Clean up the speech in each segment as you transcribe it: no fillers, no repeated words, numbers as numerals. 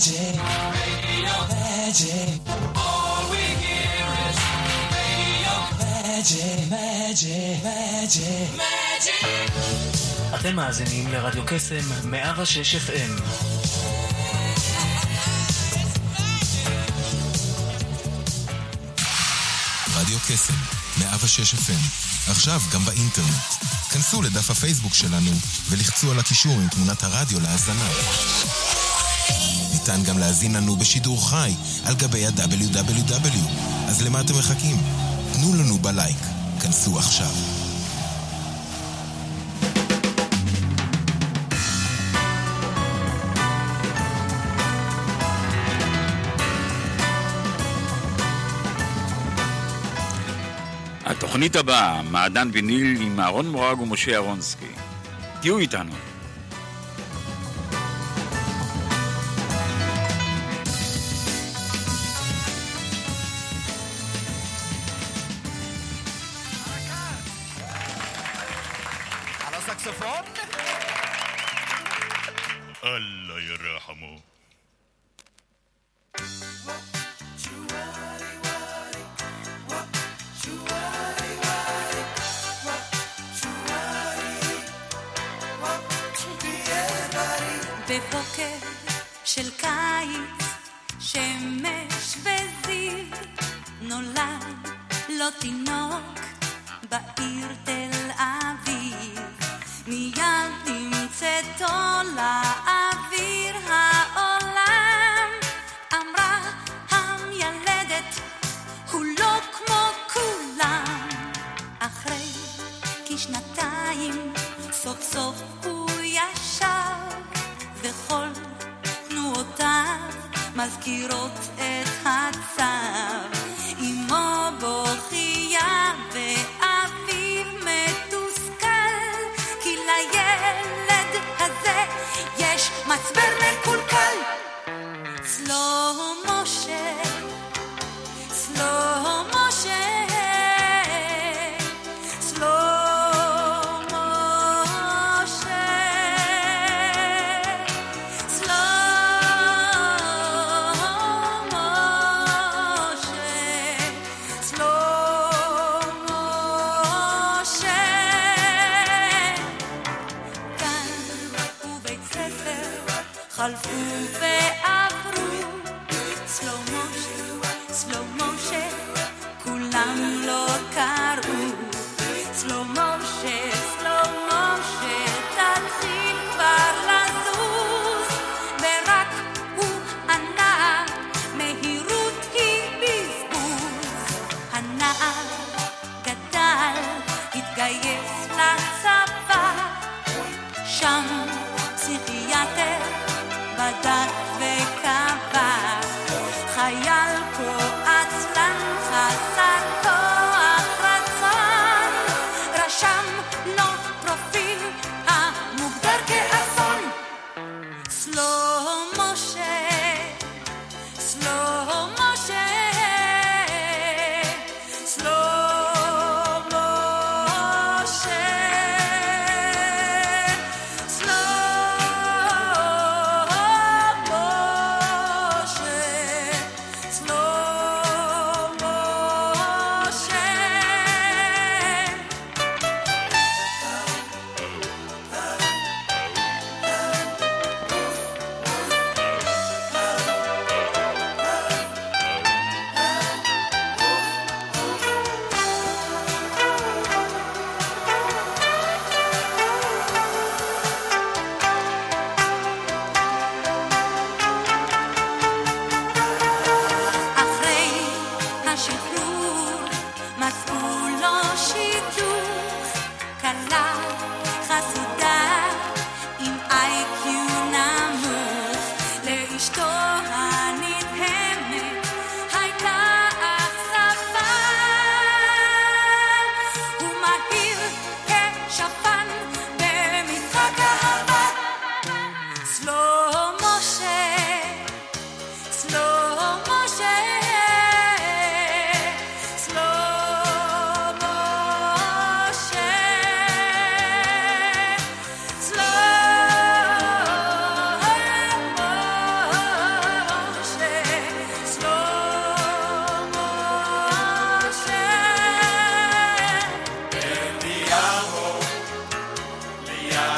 magic, radio, magic. All we hear is radio, magic, magic, magic, magic. אתם מאזינים לרדיו קסם 106 FM. רדיו קסם 106 FM, עכשיו גם באינטרנט. כנסו לדף הפייסבוק שלנו ולחצו על הקישור עם תמונת הרדיו להאזנה. ניתן גם להאזין לנו בשידור חי על גבי ה-www. אז למה אתם מחכים? תנו לנו בלייק. כנסו עכשיו. התוכנית הבאה, מעדן ויניל עם אהרון מורג ומשה אהרונסקי. תהיו איתנו. על הסקסופון? אללה ירחמו. בבוקר של קיץ, שמש וזיו, נולד לו תינוק בעיר תל אביב. מיד נמצאתו לאוויר העולם, אמרה המיילדת, הוא לא כמו כולם. אחרי כשנתיים סוף סוף הוא ישב, וכל תנועותיו מזכירות את הצו. אמו בוכייה ואביו מתוסכל, כי לילד הזה יש מצבר מקולקל. סלו משה, סלו משה, סלו חלפו ועברו, סלו משה, כולם לא קראו. סלו משה, תתחיל כבר לזוז, ורק הוא ענה, מהירות היא בזבוז. הנער גדל, התגייס לצבא, שם פסיכיאטר בדק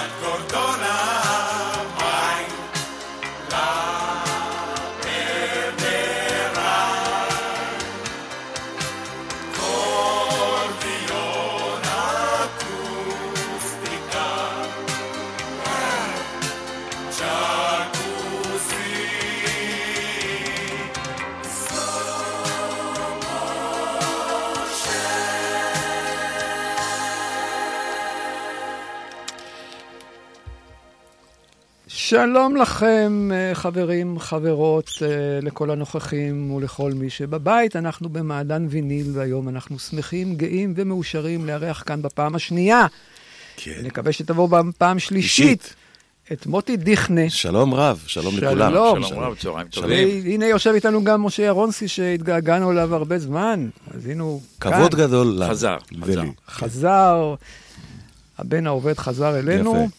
שלום לכם, חברים, חברות, לכל הנוכחים ולכל מי שבבית. אנחנו במעדן ויניל, והיום אנחנו שמחים, גאים ומאושרים לארח כאן בפעם השנייה. כן. נקווה שתבוא בפעם שלישית. את מוטי דיכנה. שלום רב, שלום לכולם. שלום רב, צהריים טובים. הנה יושב איתנו גם משה ירונסקי שהתגעגענו אליו הרבה זמן. אז הנה הוא כאן. כבוד גדול. חזר. הבן העובד חזר אלינו. יפה.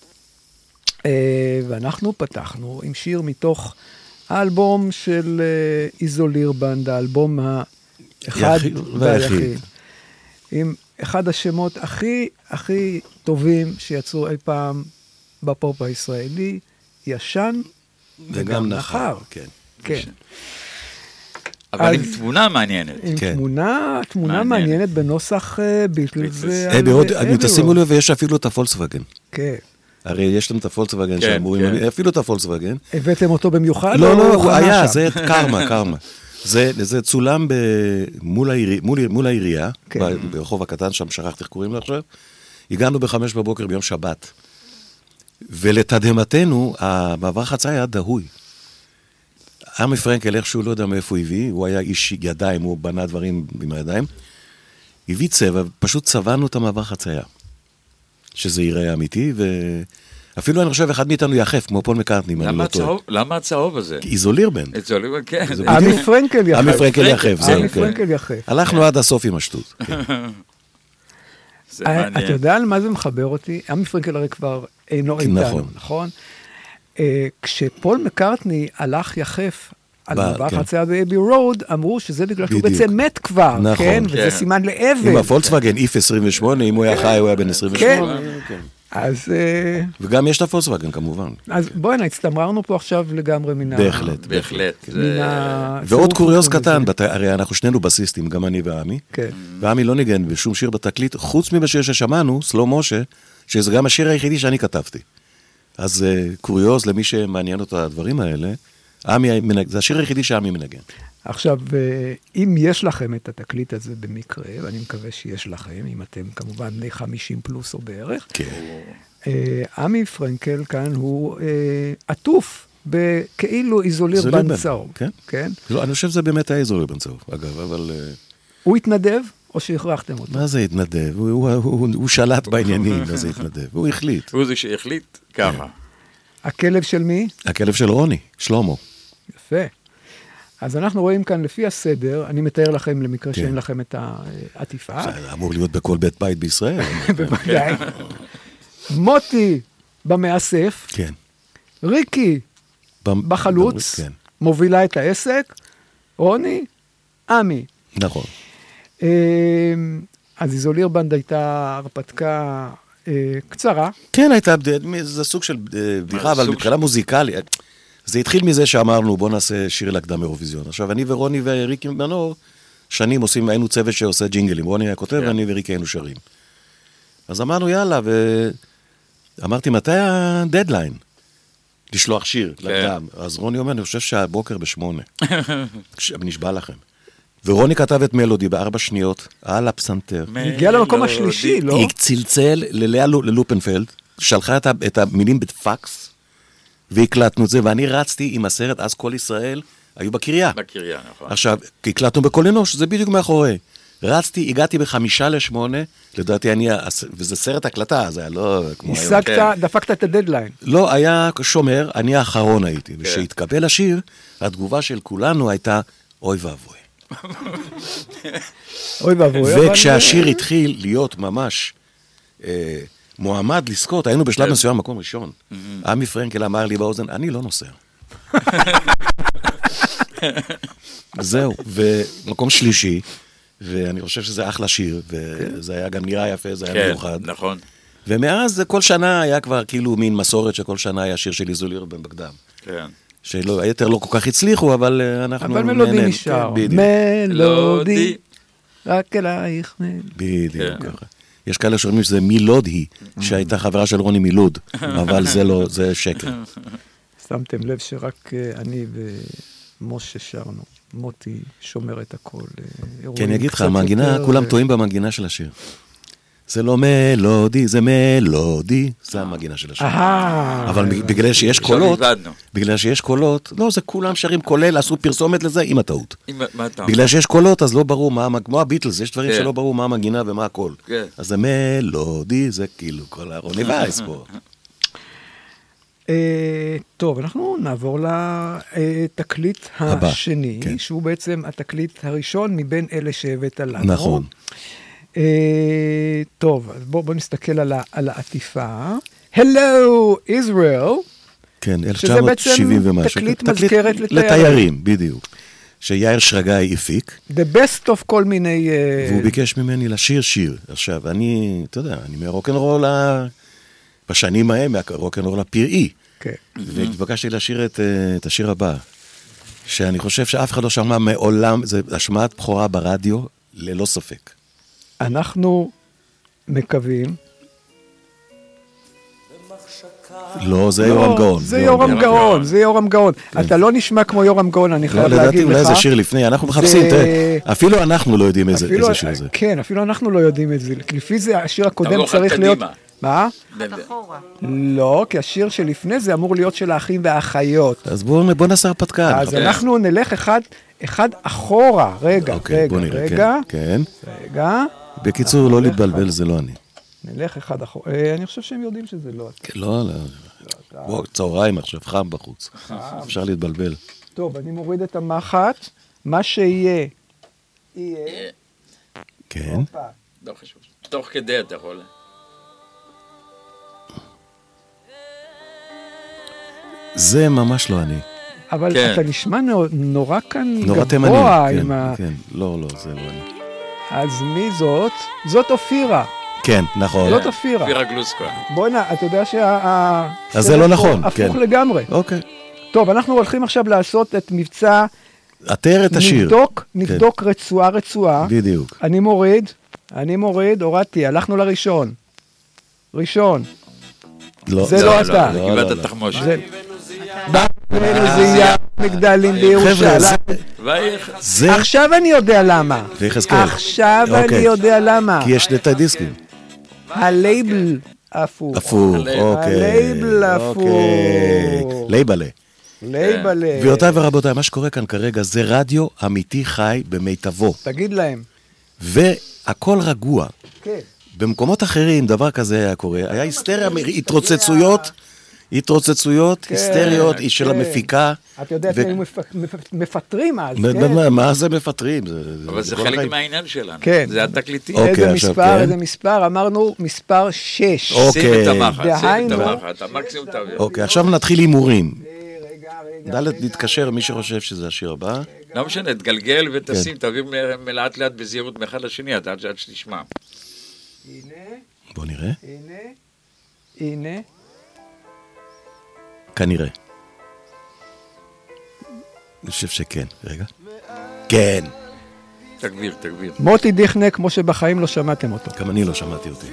ואנחנו פתחנו עם שיר מתוך האלבום של איזוליר בנד, האלבום האחד והיחיד. עם אחד השמות הכי טובים שיצאו אי פעם בפופ הישראלי, ישן וגם נחר. כן. אבל עם תמונה מעניינת. עם תמונה מעניינת בנוסח ביטלס. תשימו לב, ויש אפילו את הפולקסווגן. כן. הרי יש להם את הפולקסווגן שאמורים, אפילו את הפולקסווגן. הבאתם אותו במיוחד? לא, הוא היה, זה קרמה. זה צולם מול העירייה, ברחוב הקטן, שם שכחתי איך קוראים לו עכשיו. הגענו ב5 בבוקר ביום שבת. ולתדהמתנו, המעבר חציה היה דהוי. עמי פרנקל, איכשהו לא יודע מאיפה הוא הביא, הוא היה איש ידיים, הוא בנה דברים עם הידיים. הביא צבע, פשוט צבענו את המעבר חציה. שזה ייראה אמיתי, ואפילו אני חושב, אחד מאיתנו יחף, כמו פול מקארטני. למה הצהוב הזה? איזוליר בנד. איזוליר, כן. עמי פרנקל יחף. עמי פרנקל יחף, זהו, עמי פרנקל יחף. הלכנו עד הסוף עם השטות. אתה יודע על מה זה מחבר אותי? עמי פרנקל הרי כבר אינו איתנו, נכון? כשפול מקארטני הלך יחף על מעבר חציה באבי רוד, אמרו שזה בגלל שהוא בעצם מת כבר, כן? וזה סימן לאבל. עם הפולקסווגן, איף 28, אם הוא היה חי, הוא היה בן 28. כן. אז... וגם יש את הפולקסווגן, כמובן. אז בואי, הצטמררנו פה עכשיו לגמרי מן ה... בהחלט. ועוד קוריוז קטן, הרי אנחנו שנינו בסיסטים, גם אני ועמי. ועמי לא ניגן בשום שיר בתקליט, חוץ מבשיר ששמענו, סלו משה, שזה גם השיר היחידי שאני כתבתי. אז קוריוז, למי שמעניין אותו הדברים האלה, זה השיר היחידי שעמי מנגן. עכשיו, אם יש לכם את התקליט הזה במקרה, ואני מקווה שיש לכם, אם אתם כמובן בני 50 פלוס או בערך, עמי פרנקל כאן הוא עטוף בכאילו איזוליר בן צהוב. כן? לא, אני חושב שזה באמת היה איזוליר בן צהוב, אגב, אבל... הוא התנדב או שהכרחתם אותו? מה זה התנדב? הוא שלט בעניינים, מה זה התנדב? הוא החליט. הוא זה שהחליט ככה. הכלב של מי? הכלב של רוני, שלומו. יפה. אז אנחנו רואים כאן לפי הסדר, אני מתאר לכם למקרה שאין לכם את העטיפה. זה אמור להיות בכל בית בית בישראל. בוודאי. מוטי במאסף. כן. ריקי בחלוץ. מובילה את העסק. רוני, עמי. נכון. אז איזוליר בנד הייתה הרפתקה קצרה. כן, הייתה, זה סוג של בדיחה, אבל מבחינה מוזיקלית. זה התחיל מזה שאמרנו, בוא נעשה שיר לקדם אירוויזיון. עכשיו, אני ורוני וריקי מנור, שנים עושים, היינו צוות שעושה ג'ינגלים. רוני היה כותב, ואני וריקי היינו שרים. אז אמרנו, יאללה, ואמרתי, מתי הדדליין? לשלוח שיר לקדם. אז רוני אומר, אני חושב שהבוקר ב8. נשבע לכם. ורוני כתב את מלודי ב4 שניות, על הפסנתר. הגיע למקום השלישי, לא? היא צלצל ללופנפלד, שלחה את המילים בפקס, והקלטנו את זה, ואני רצתי עם הסרט, אז כל ישראל היו בקריה. בקריה, נכון. עכשיו, הקלטנו בכל אנוש, זה בדיוק מאחורי. רצתי, הגעתי ב5:50, לדעתי וזה סרט הקלטה, זה היה לא כמו היום. דפקת את הדדליין. לא, היה שומר, אני האחרון הייתי, ושהתקבל השיר, התגובה של כולנו הייתה, אוי ואבוי. אוי ואבוי. וכשהשיר התחיל להיות ממש מועמד לזכות, היינו בשלב מסוים מקום ראשון. עמי פרנקל אמר לי באוזן, אני לא נוסע. זהו, ומקום שלישי, ואני חושב שזה אחלה שיר, וזה היה גם נראה יפה, זה היה מיוחד. נכון. ומאז כל שנה היה כבר כאילו מין מסורת שכל שנה היה שיר של איזוליר בן בגדם. כן. שלא, היתר לא כל כך הצליחו, אבל אנחנו... אבל מלודי נשאר. מלודי, רק אלייך מלודי. בדיוק ככה. יש כאלה שאומרים שזה מילוד היא, שהייתה חברה של רוני מילוד, אבל זה לא, זה שקר. שמתם לב שרק אני ומשה שרנו. מוטי שומר את הכל. כן, אני אגיד לך, המנגינה, כולם טועים במנגינה של השיר. זה לא מלודי, זה מלודי, זה המנגינה של השיר. אבל בגלל שיש קולות, לא, זה כולם שרים כולל, עשו פרסומת לזה עם הטעות. בגלל שיש קולות, אז לא ברור מה, כמו הביטלס, יש דברים שלא ברור מה המנגינה ומה הקול. אז זה מלודי, זה כאילו כל הרוני וייס פה. טוב, אנחנו נעבור לתקליט השני, שהוא בעצם התקליט הראשון מבין אלה שהבאת לנו. נכון. טוב, אז בואו נסתכל על העטיפה. Hello Israel. כן, 1970 ומשהו. תקליט מזכרת לתיירים, בדיוק. שיאיר שרגאי הפיק. The best of כל מיני... והוא ביקש ממני לשיר שיר. עכשיו, אני, אתה יודע, אני מהרוק'נ'רול בשנים ההם, מהרוק'נ'רול הפראי. כן. והתבקשתי לשיר את השיר הבא, שאני חושב שאף אחד לא שמע מעולם, זה השמעת בכורה ברדיו, ללא ספק. אנחנו מקווים... לא, זה יורם גאון. זה יורם גאון. אתה לא נשמע כמו יורם גאון, אני חייב להגיד לך. לדעתי אולי זה שיר לפני, אנחנו מחפשים, אפילו אנחנו לא יודעים איזה שיר זה. כן, אפילו אנחנו לא יודעים את זה. לפי זה השיר הקודם צריך להיות... מה? לא, כי השיר שלפני זה אמור להיות של האחים והאחיות. אז בוא נעשה הרפתקה. אז אנחנו נלך אחד אחורה. רגע. בקיצור, לא להתבלבל, זה לא אני. נלך אחד אחורה. אני חושב שהם יודעים שזה לא. לא. בוא, צהריים עכשיו, חם בחוץ. אפשר להתבלבל. טוב, אני מוריד את המחט. מה שיהיה, יהיה. כן. לא חשוב. תוך כדי אתה יכול. זה ממש לא אני. אבל אתה נשמע נורא כאן גבוה. כן, לא, זה לא אני. אז מי זאת? זאת אופירה. כן, נכון. זאת אופירה. אופירה גלוסקו. בואי נה, אתה יודע אז זה לא נכון, כן. הפוך לגמרי. אוקיי. טוב, אנחנו הולכים עכשיו לעשות את מבצע... עטר את השיר. נבדוק רצועה. בדיוק. אני מוריד, הורדתי, הלכנו לראשון. ראשון. לא. זה לא אתה. קיבלת תחמושת. בנזייה מגדלים בירושלים. עכשיו אני יודע למה. כי יש שני דיסקים. הלייבל הפוך. הלייבל הפוך. לייבלה. לייבלה. גבירותיי ורבותיי, מה שקורה כאן כרגע זה רדיו אמיתי חי במיטבו. תגיד להם. והכל רגוע. כן. במקומות אחרים דבר כזה היה קורה. היה היסטריה, התרוצצויות, היסטריות, היא של המפיקה. אתה יודע, הם מפטרים אז, כן? מה זה מפטרים? אבל זה חלק מהעניין שלנו. כן. זה התקליטים. איזה מספר? אמרנו מספר 6. שים את המחט, המקסימום תעביר. אוקיי, עכשיו נתחיל הימורים. ד' להתקשר מי שחושב שזה השיר הבא. לא משנה, תגלגל ותשים, תעביר לאט לאט בזהירות מאחד לשני, עד שתשמע. בוא נראה. הנה. כנראה. אני חושב שכן. רגע. כן. תגביר. מוטי דיכנה, כמו שבחיים לא שמעתם אותו. גם אני לא שמעתי אותי.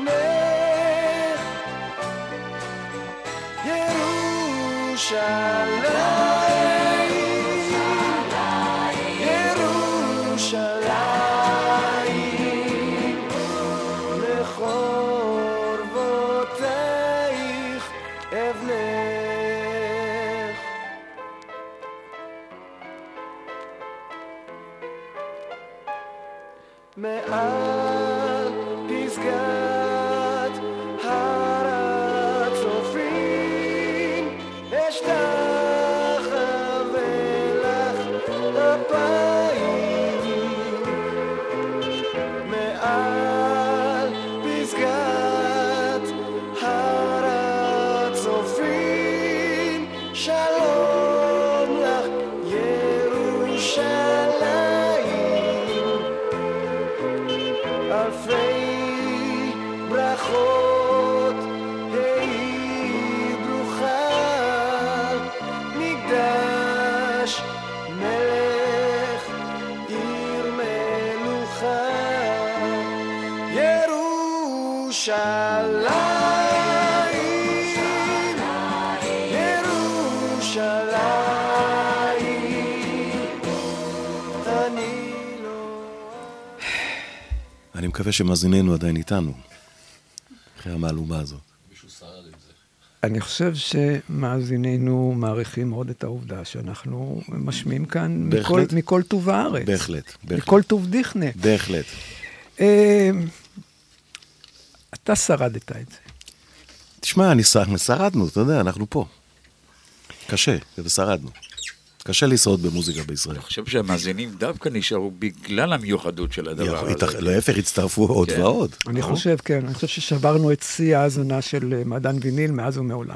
Shall מעל פסגת הר הצופים אשתחווה לך אפיים מעל פסגת הר הצופים שלום לך ירושלים אלפי ברכות היי ברוכה מקדש מלך עיר מלוכה אני מקווה שמאזיננו עדיין איתנו, אחרי המהלומה הזאת. אני חושב שמאזיננו מעריכים מאוד את העובדה שאנחנו משמיעים כאן מכל טוב הארץ. בהחלט. מכל טוב דיכנה. בהחלט. אתה שרדת את זה. תשמע, שרדנו, אתה יודע, אנחנו פה. קשה, ושרדנו. קשה לשרוד במוזיקה בישראל. אני חושב שהמאזינים דווקא נשארו בגלל המיוחדות של הדבר הזה. להפך, הצטרפו עוד ועוד. אני חושב, כן. אני חושב ששברנו את שיא ההאזנה של מעדן ויניל מאז ומעולם.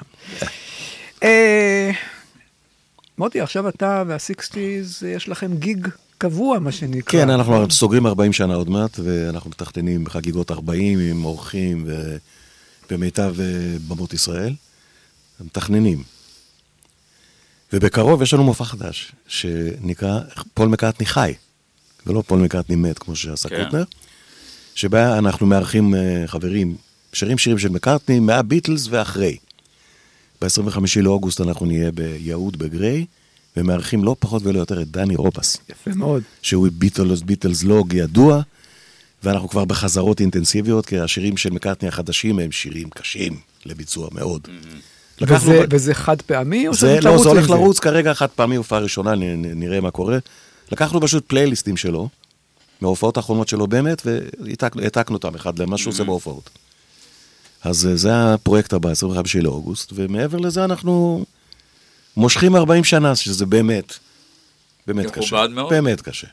מוטי, עכשיו אתה והסיקסטיז, יש לכם גיג קבוע, מה שנקרא. כן, אנחנו סוגרים 40 שנה עוד מעט, ואנחנו מתכננים בחגיגות 40 עם אורחים ובמיטב במות ישראל. מתכננים. ובקרוב יש לנו מופע חדש, שנקרא פול מקארטני חי, ולא פול מקארטני מת, כמו שעשה קוטנר, שבה אנחנו מארחים חברים, שירים של מקארטני, מהביטלס ואחרי. ב-25 לאוגוסט אנחנו נהיה ביהוד בגריי, ומארחים לא פחות ולא יותר את דני רובס. יפה מאוד. שהוא ביטלס לוג ידוע, ואנחנו כבר בחזרות אינטנסיביות, כי השירים של מקארטני החדשים הם שירים קשים לביצוע מאוד. וזה חד פעמי? זה הולך לרוץ כרגע חד פעמי, הופעה ראשונה, נראה מה קורה. לקחנו פשוט פלייליסטים שלו, מההופעות האחרונות שלו באמת, והעתקנו אותם אחד למה שהוא עושה בהופעות. אז זה הפרויקט הבא, 25 לאוגוסט, ומעבר לזה אנחנו מושכים 40 שנה, שזה באמת קשה. באמת קשה.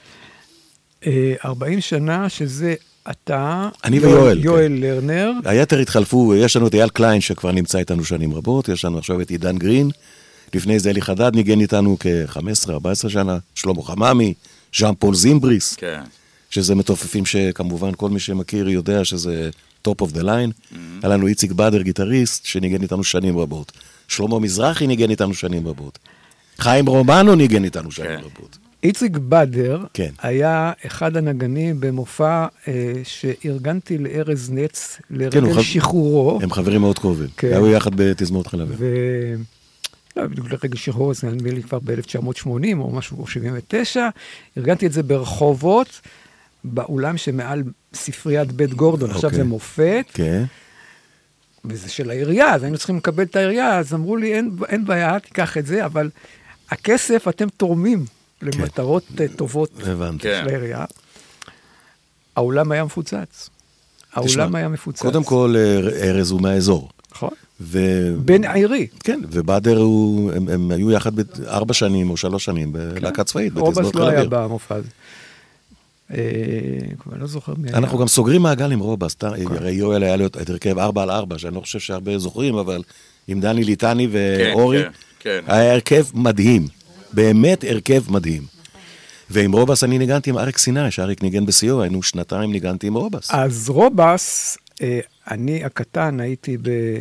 40 שנה שזה אתה, אני ויואל. יואל לרנר. היתר התחלפו, יש לנו את אייל קליין שכבר נמצא איתנו שנים רבות, יש לנו עכשיו את עידן גרין, לפני זה אלי חדד ניגן איתנו כ-15-14 שנה, שלמה חממי, ז'אן פול זימבריס, שזה מתופפים שכמובן כל מי שמכיר יודע שזה top of the line, היה לנו איציק בדר גיטריסט שניגן איתנו שנים רבות, שלמה מזרחי ניגן איתנו שנים רבות, חיים רומנו ניגן איתנו שנים רבות. איציק בדר כן. היה אחד הנגנים במופע שארגנתי לארז נץ לרגל שחרורו. הם חברים מאוד קרובים. כן. היו יחד בתזמורת חלביה. לא, בדיוק לרגל שחרורו, זה נדמה לי כבר ב-1980 או משהו, או 79. ארגנתי את זה ברחובות, באולם שמעל ספריית בית גורדון. עכשיו זה מופת. כן. וזה של העירייה, אז היינו צריכים לקבל את העירייה, אז אמרו לי, אין בעיה, תיקח את זה, אבל הכסף אתם תורמים. למטרות טובות של העירייה. האולם היה מפוצץ. האולם היה מפוצץ. קודם כל, ארז הוא מהאזור. נכון. בן עירי. כן, ובאדר הם היו יחד 4 שנים או 3 שנים בלהקה צבאית. רובס לא היה במופע הזה. כבר לא זוכר מי היה. אנחנו גם סוגרים מעגל עם רובס. הרי יואל היה לו את הרכב 4x4, שאני לא חושב שהרבה זוכרים, אבל עם דני ליטני ואורי, היה הרכב מדהים. באמת הרכב מדהים. ועם רובס אני ניגנתי עם אריק סיני, שאריק ניגן בסיוע, היינו 2 ניגנתי עם רובס. אז רובס, אני הקטן הייתי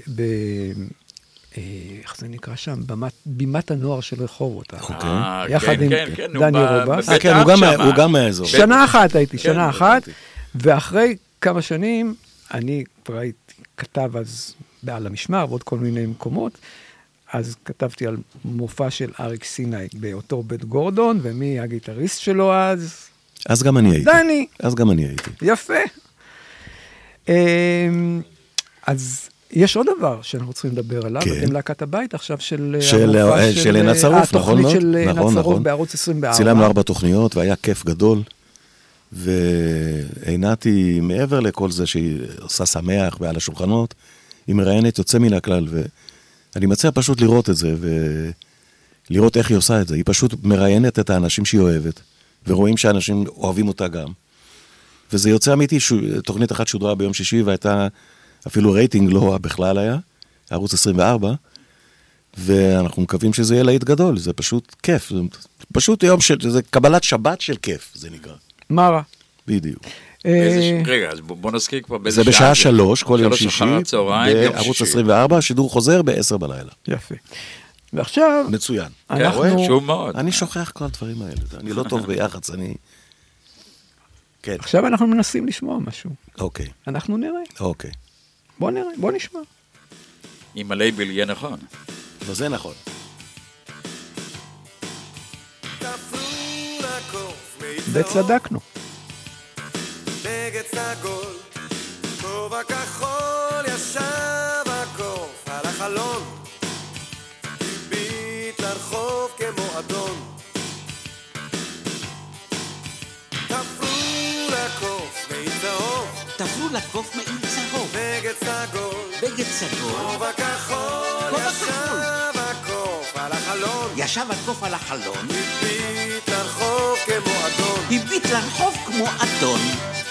איך זה נקרא שם? בימת הנוער של רחובות. יחד עם דני רובס. כן, הוא גם מהאזור. שנה אחת הייתי, שנה אחת, ואחרי כמה שנים, אני כבר הייתי כתב אז בעל המשמר, ועוד כל מיני מקומות, אז כתבתי על מופע של אריק סיני באותו בית גורדון, ומי הגיטריסט שלו אז? אז גם אני הייתי. דני. אז גם אני הייתי. יפה. אז יש עוד דבר שאנחנו צריכים לדבר עליו, עם להקת הבית עכשיו של עינת שרוף, נכון מאוד. התוכנית של עינת שרוף בערוץ 24. צילמנו 4 תוכניות, והיה כיף גדול. ועינתי מעבר לכל זה שהיא עושה שמח ועל השולחנות, היא מראיינת יוצא מן הכלל, ואני מציע פשוט לראות את זה, ולראות איך היא עושה את זה. היא פשוט מראיינת את האנשים שהיא אוהבת, ורואים שאנשים אוהבים אותה גם. וזה יוצא אמיתי, תוכנית אחת שודרה ביום שישי, והייתה אפילו רייטינג לא בכלל היה, ערוץ 24, ואנחנו מקווים שזה יהיה להיט גדול, זה פשוט כיף, זה פשוט יום זה קבלת שבת של כיף, זה נקרא. מה רע? בדיוק. רגע, אז בוא נזכיר כבר באיזה זה בשעה 3, כל יום 3 שישי, אחר הצהריים, יום בערוץ שישי. 24, השידור חוזר ב-10 בלילה. יפה. ועכשיו, מצוין. אנחנו... שוב מאוד. אני שוכח כל הדברים האלה, אני לא טוב ביחץ, אני... כן. עכשיו אנחנו מנסים לשמוע משהו. אוקיי. אנחנו נראה. אוקיי. בוא נראה, בוא נשמע. אם הלייבל יהיה נכון. וזה נכון. וצדקנו. בגד סגול, כובע כחול, ישב הקוף על החלון, הביט לרחוב כמו אדון. תפרו לקוף מעיל צהוב, תפרו לקוף מעיל צהוב, בגד סגול, בגד סגול, כובע כחול, ישב הקוף על החלון, ישב הקוף על החלון, הביט לרחוב כמו אדון. הביט לרחוב כמו אדון.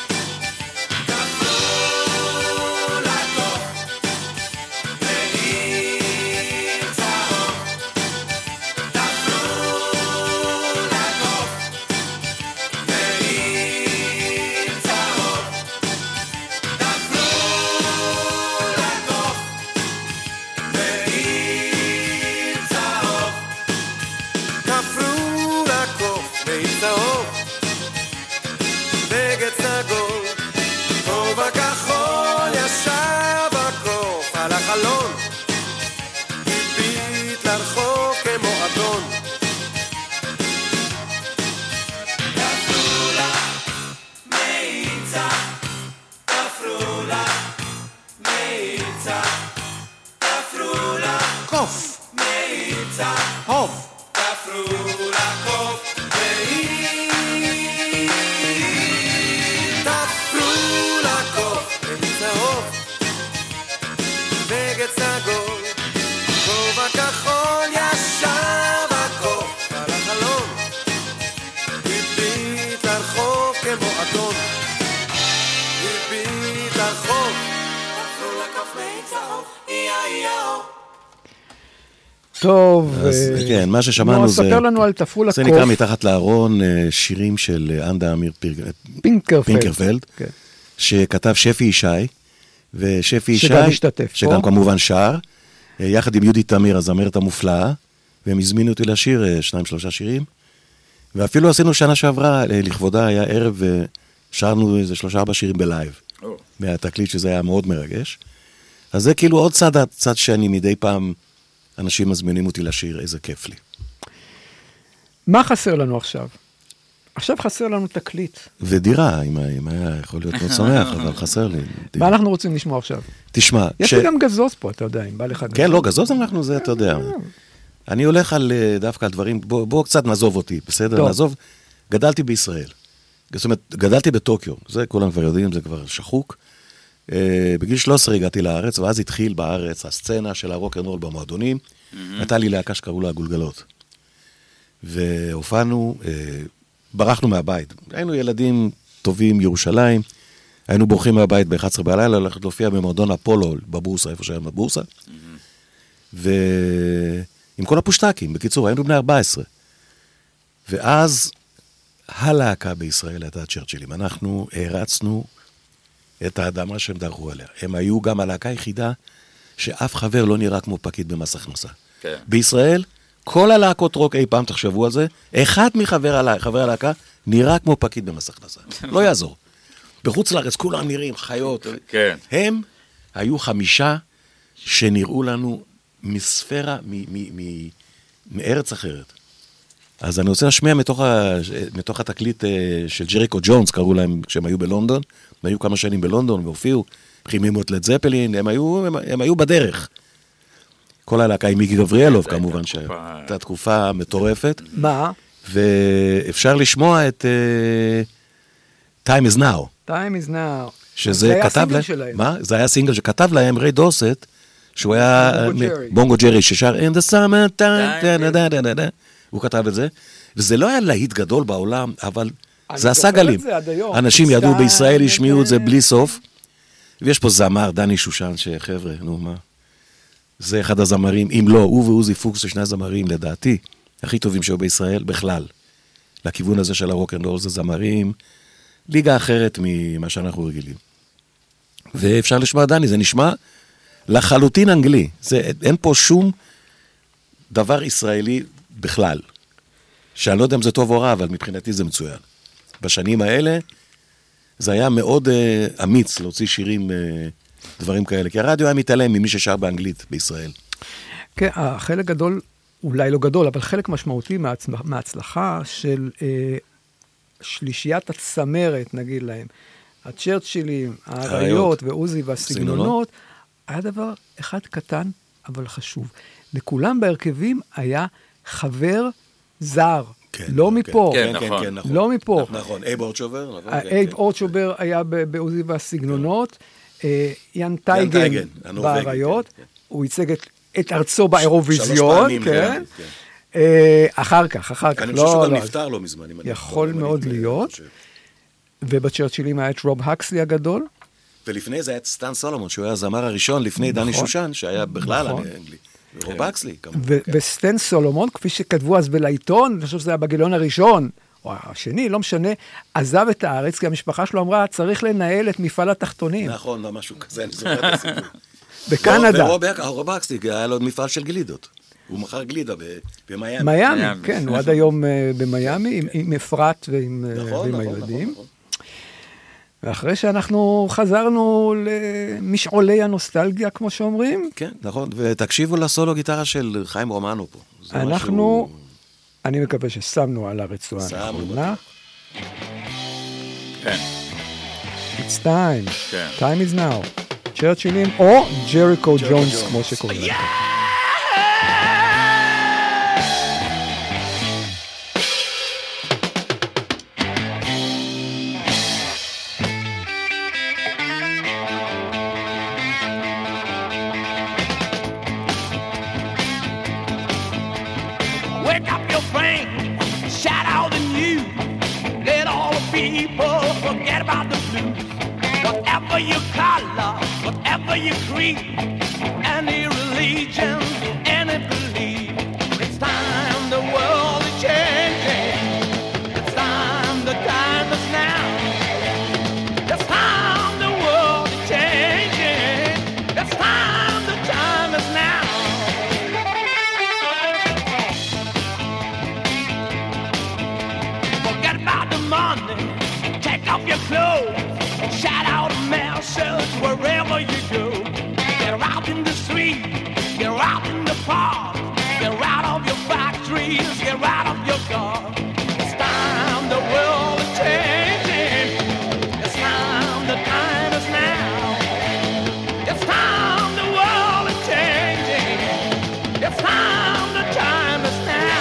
טוב, כן, מה ששמענו זה... ספר לנו על תפרו לקוף. זה נקרא מתחת לארון שירים של אנדה אמיר פינקרפלד, שכתב שפי ישי, ושפי ישי, שגם השתתף פה. שגם כמובן שר, יחד עם יהודית תמיר, הזמרת המופלאה, והם הזמינו אותי לשיר 2-3 שירים, ואפילו עשינו שנה שעברה, לכבודה היה ערב, ושרנו איזה 3-4 שירים בלייב, מהתקליט שזה היה מאוד מרגש. אז זה כאילו עוד צד שאני מדי פעם... אנשים מזמינים אותי לשיר, איזה כיף לי. מה חסר לנו עכשיו? עכשיו חסר לנו תקליט. ודירה, אם היה יכול להיות מאוד שמח, אבל חסר לי. מה אנחנו רוצים לשמוע עכשיו? תשמע. יש לי גם גזוז פה, אתה יודע, אם בא לך גזוז. כן, לא, גזוז אנחנו זה, אתה יודע. אני הולך דווקא על דברים, בוא קצת נעזוב אותי, בסדר? נעזוב. גדלתי בישראל. זאת אומרת, גדלתי בטוקיו. זה כולם כבר יודעים, זה כבר שחוק. בגיל 13 הגעתי לארץ, ואז התחיל בארץ הסצנה של הרוק-אנד-רול במועדונים. הייתה לי להקה שקראו לה גולגלות. והופענו, ברחנו מהבית. היינו ילדים טובים, ירושלים. היינו בורחים מהבית ב-11 בלילה, הולכת להופיע במועדון אפולו, בבורסה, איפה שהיינו בבורסה. ועם כל הפושטקים, בקיצור, היינו בני 14. ואז הלהקה בישראל הייתה צ'רצ'ילים. אנחנו הרצנו את האדמה שהם דרכו עליה. הם היו גם הלהקה היחידה שאף חבר לא נראה כמו פקיד במס הכנסה. כן. בישראל, כל הלהקות רוק אי פעם, תחשבו על זה, אחד מחבר הלהקה נראה כמו פקיד במס הכנסה. לא יעזור. בחוץ לארץ כולם נראים חיות. כן. הם היו 5 שנראו לנו מספירה, מארץ אחרת. אז אני רוצה להשמיע מתוך התקליט של ג'ריקו ג'ונס, קראו להם כשהם היו בלונדון, הם היו כמה שנים בלונדון והופיעו, חימימו את לד זפלין, הם היו בדרך. כל הלהקה עם מיקי גבריאלוב, כמובן, שהייתה תקופה מטורפת. מה? ואפשר לשמוע Time is now. Time is now. שזה כתב להם, שלהם. מה? זה היה סינגל שכתב להם ריי דורסט, שהוא היה בונגו ג'רי, ששר In the summer time, הוא כתב את זה, וזה לא היה להיט גדול בעולם, אבל זה עשה גלים. אנשים ידעו בישראל, השמיעו את זה בלי סוף, ויש פה זמר, דני שושן, שחבר'ה, נו מה, זה אחד הזמרים, אם לא, הוא ועוזי פוקס, שני הזמרים, לדעתי, הכי טובים שהיו בישראל, בכלל. לכיוון הזה של הרוק'נ'רול, זה זמרים, ליגה אחרת ממה שאנחנו רגילים. ואפשר לשמוע דני, זה נשמע לחלוטין אנגלי. אין פה שום דבר ישראלי בכלל. שאני לא יודע אם זה טוב או רע, אבל מבחינתי זה מצוין. בשנים האלה, זה היה מאוד אמיץ להוציא שירים, דברים כאלה. כי הרדיו היה מתעלם ממי ששר באנגלית בישראל. כן, החלק גדול, אולי לא גדול, אבל חלק משמעותי מההצלחה של שלישיית הצמרת, נגיד להם, הצ'רצ'ילים, האריות ועוזי והסגנונות, היה דבר אחד קטן, אבל חשוב. לכולם בהרכבים היה חבר זר, לא מפה. כן, נכון. לא מפה. נכון, אייב אורצ'ובר. אייב אורצ'ובר היה בעוזי והסגנונות, יאן טייגן באריות, הוא ייצג את ארצו באירוויזיון, כן. אחר כך, אני חושב שהוא גם נפטר לא מזמן. יכול מאוד להיות. ובצ'רצ'ילים היה את רוב הקסלי הגדול. ולפני זה היה את סטן סולומון, שהוא היה הזמר הראשון לפני דני שושן, שהיה בכלל אנגלי. רוב הקסלי. וסטן סולומון, כפי שכתבו אז בלעיתון, אני חושב שזה היה בגיליון הראשון, או השני, לא משנה, עזב את הארץ, כי המשפחה שלו אמרה, צריך לנהל את מפעל התחתונים. נכון, משהו כזה, אני זוכר את הסיפור. בקנדה. ורוב הקסלי היה לו מפעל של גלידות. הוא מכר גלידה במיימי. מיימי, כן, הוא עד היום במיימי, עם אפרת ועם הילדים. ואחרי שאנחנו חזרנו למשעולי הנוסטלגיה, כמו שאומרים. כן, נכון, ותקשיבו לסולו גיטרה של חיים רומנו פה. אנחנו, אני מקווה ששמנו על הרצועה הנכונה. כן. It's time. Time is now. צ'רצ'ילים או ג'ריקו ג'ונס, כמו שקוראים לזה. Your color, whatever your creed, any religion, any belief, it's time the world is changing. It's time the time is now. It's time the world is changing. It's time the time is now. Forget about the money. Take off your clothes. Shout out a message wherever you go. Get out in the street, get out in the park, get out of your factories, get out of your car. It's time the world is changing. It's time the time is now. It's time the world is changing. It's time the time is now.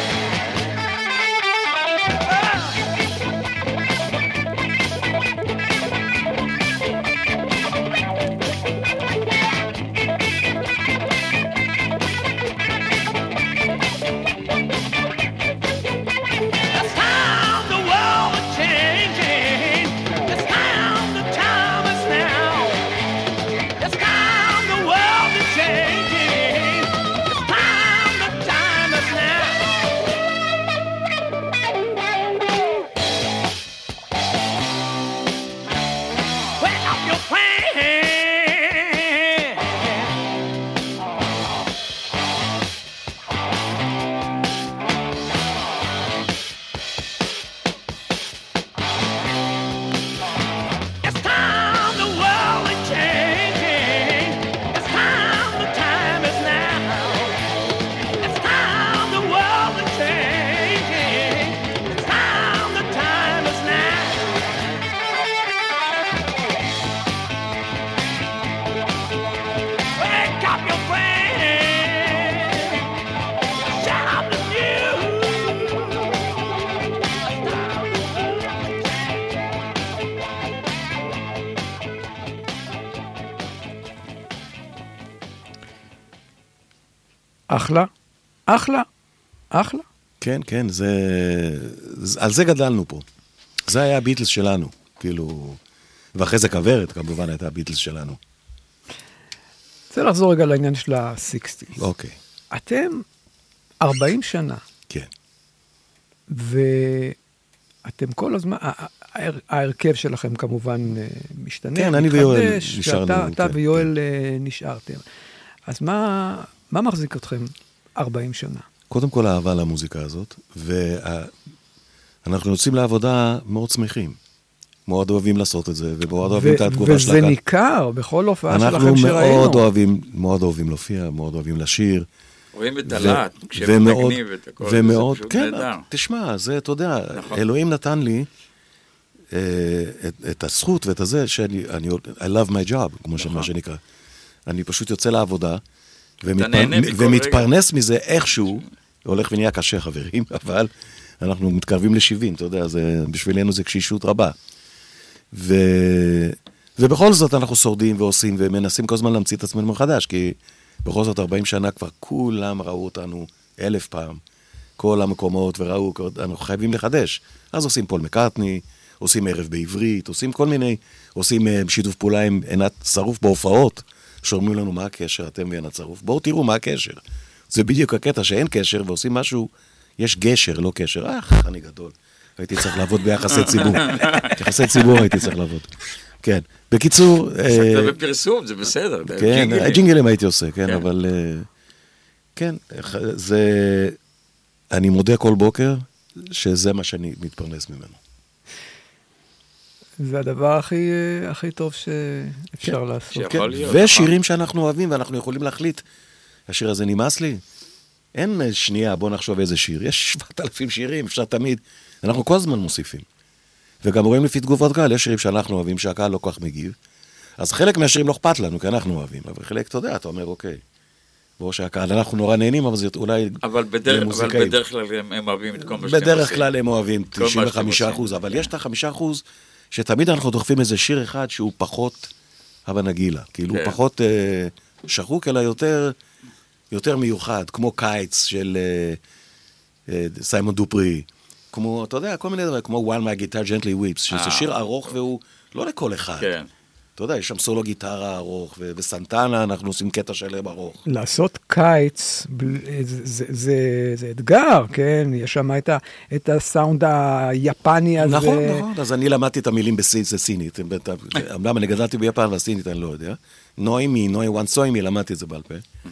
אחלה, אחלה, אחלה. כן, כן, על זה גדלנו פה. זה היה הביטלס שלנו, כאילו, ואחרי זה כברת, כמובן, הייתה הביטלס שלנו. רוצה לחזור רגע לעניין של ה-60s. אוקיי. אתם 40 שנה. כן. ואתם כל הזמן, ההרכב שלכם כמובן משתנה. כן, אני ויואל נשארנו. אתה ויואל נשארתם. אז מה מחזיק אתכם 40 שנה? קודם כל האהבה למוזיקה הזאת, ואנחנו יוצאים לעבודה מאוד שמחים. מאוד אוהבים לעשות את זה, ומאוד אוהבים את התגובה של הקהל. וזה ניכר בכל הופעה שלכם שראינו. אנחנו מאוד אוהבים להופיע, מאוד אוהבים לשיר. רואים את הלהט, כשהם מנגנים ואת הכל, זה פשוט נהדר. תשמע, זה, אתה יודע, אלוהים נתן לי את הזכות ואת הזה, I love my job, כמו מה שנקרא. אני פשוט יוצא לעבודה, ומתפרנס מזה איכשהו, הולך ונהיה קשה חברים, אבל אנחנו מתקרבים ל-70, אתה יודע, בשבילנו זה קשישות רבה. ובכל זאת אנחנו שורדים ועושים ומנסים כל הזמן להמציא את עצמנו מחדש, כי בכל זאת 40 שנה כבר כולם ראו אותנו 1000 פעם, כל המקומות וראו, אנחנו חייבים לחדש. אז עושים פול מקארטני, עושים ערב בעברית, עושים כל מיני, עושים שיתוף פעולה עם עינת שרוף בהופעות, שאומרים לנו מה הקשר, אתם ועינת שרוף, בואו תראו מה הקשר. זה בדיוק הקטע שאין קשר ועושים משהו, יש גשר, לא קשר. אני גדול. הייתי צריך לעבוד ביחסי ציבור. יחסי ציבור הייתי צריך לעבוד. כן. בקיצור... עסקת בפרסום, זה בסדר. כן, ג'ינגלים הייתי עושה, כן, אבל... כן, זה... אני מודה כל בוקר שזה מה שאני מתפרנס ממנו. זה הדבר הכי טוב שאפשר לעשות. ושירים שאנחנו אוהבים ואנחנו יכולים להחליט. השיר הזה נמאס לי. אין שנייה, בוא נחשוב איזה שיר. יש 7,000 שירים, אפשר תמיד. אנחנו כל הזמן מוסיפים. וגם רואים לפי תגובות קהל, יש שירים שאנחנו אוהבים, שהקהל לא כל כך מגיב. אז חלק מהשירים לא אכפת לנו, כי אנחנו אוהבים. אבל חלק, אתה יודע, אתה אומר, אוקיי. בואו שהקהל, אנחנו נורא נהנים, אבל זה אולי... אבל בדרך כלל הם אוהבים את כל מה שאתם עושים. בדרך כלל הם אוהבים 95%, אבל יש את ה5% שתמיד אנחנו דוחפים איזה שיר אחד שהוא פחות הווה נגילה. כאילו הוא פחות שחוק, אלא יותר מיוחד, כמו קיץ של סיימון דופרי, כמו, אתה יודע, כל מיני דברים, כמו While My Guitar Gently Weeps, שזה שיר ארוך והוא לא לכל אחד. כן. אתה יודע, יש שם סולו גיטרה ארוך, ובסנטנה אנחנו עושים קטע שלם ארוך. לעשות קיץ, זה אתגר, כן? יש שם את הסאונד היפני הזה. נכון, נכון. אז אני למדתי את המילים בסינית. אמנם אני גדלתי ביפן והסינית, אני לא יודע. נוי וואנסוי למדתי את זה בעל פה.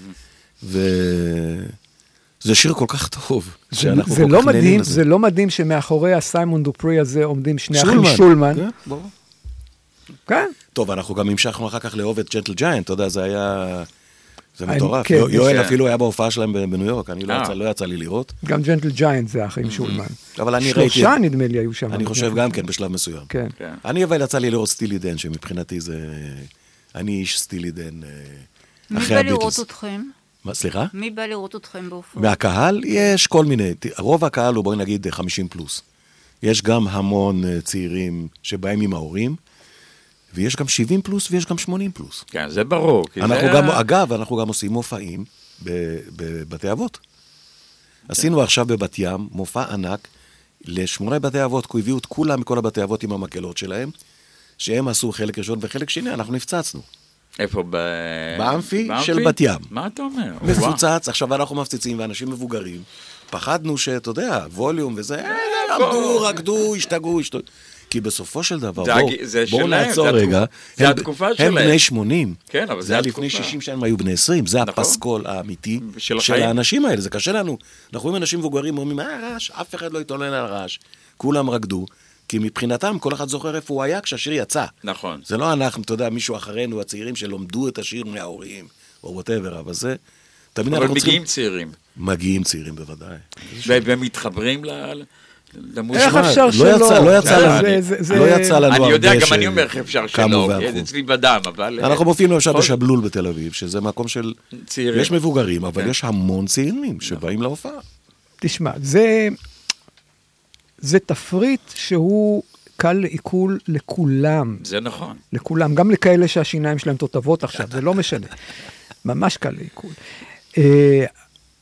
זה שיר כל כך טוב. זה לא מדהים שמאחורי הסיימון דופרי הזה עומדים שני אחים שולמן. כן. טוב, אנחנו גם המשכנו אחר כך לאהוב את ג'נטל ג'יינט, אתה יודע, זה היה... זה מטורף. יואל אפילו היה בהופעה שלהם בניו יורק, אני לא יצא לי לראות. גם ג'נטל ג'יינט זה האחים שולמן. אבל אני ראיתי... 3 נדמה לי היו שם. אני חושב גם כן, בשלב מסוים. כן. אני אבל יצא לי לראות סטילי דן, שמבחינתי זה... אני איש סטילי דן אחרי הביטלס. מי בא לראות אתכם? סליחה? מי בא לראות אתכם בהופעה? מהקהל יש כל מיני, רוב הקהל הוא בואי נגיד 50 פלוס. יש גם המון צעירים שבאים עם ההורים, ויש גם 70 פלוס ויש גם 80 פלוס. כן, זה ברור. אגב, אנחנו גם עושים מופעים בבתי אבות. עשינו עכשיו בבת ים מופע ענק ל8 בתי אבות, כי הביאו את כולם מכל הבתי אבות עם המקלות שלהם, שהם עשו חלק ראשון וחלק שני, אנחנו נפצצנו. איפה? באמפי של בת ים. מה אתה אומר? מפוצץ, עכשיו אנחנו מפציצים, ואנשים מבוגרים, פחדנו שאתה יודע, ווליום וזה, עמדו, רקדו, השתגעו. כי בסופו של דבר, בואו נעצור רגע, זה התקופה שלהם. הם בני 80. כן, אבל זה היה לפני 60 שנים, היו בני 20, זה הפסקול האמיתי של האנשים האלה, זה קשה לנו. אנחנו רואים אנשים מבוגרים, אומרים, רעש, אף אחד לא יתעונן על רעש, כולם רקדו, כי מבחינתם כל אחד זוכר איפה הוא היה כשהשיר יצא. נכון. זה לא אנחנו, אתה יודע, מישהו אחרינו, הצעירים שלומדו את השיר מההורים, או whatever, אבל זה... אבל מגיעים צעירים. מגיעים צעירים, בוודאי. והם מתחברים למוזיקה. איך אפשר שלא? לא יצא לנו הרבה. אני יודע, גם אני אומר איך אפשר שלא. אצלי בדם, אבל... אנחנו מופיעים עכשיו בשבלול בתל אביב, שזה מקום של... צעירים. יש מבוגרים, אבל יש המון צעירים שבאים להופעה. תשמע, זה תפריט שהוא קל לעיכול לכולם. זה נכון. לכולם, גם לכאלה שהשיניים שלהם תותבות עכשיו, זה לא משנה. ממש קל לעיכול.